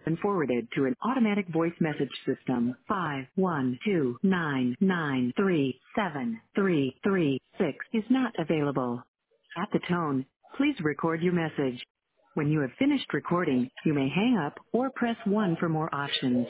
been forwarded to an automatic voice message system. 51299373336 is not available. At the tone, please record your message. When you have finished recording, you may hang up or press 1 for more options.